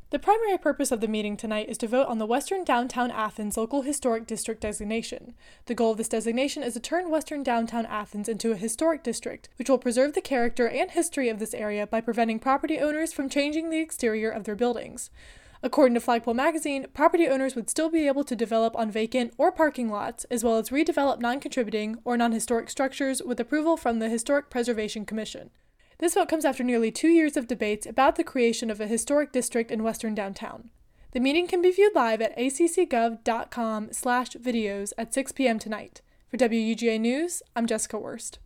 The primary purpose of the meeting tonight is to vote on the Western Downtown Athens Local Historic District designation. The goal of this designation is to turn Western Downtown Athens into a historic district, which will preserve the character and history of this area by preventing property owners from changing the exterior of their buildings. According to Flagpole magazine, property owners would still be able to develop on vacant or parking lots, as well as redevelop non-contributing or non-historic structures with approval from the Historic Preservation Commission. This vote comes after nearly 2 years of debates about the creation of a historic district in Western Downtown. The meeting can be viewed live at accgov.com/videos at 6 p.m. tonight. For WUGA News, I'm Jessica Wurst.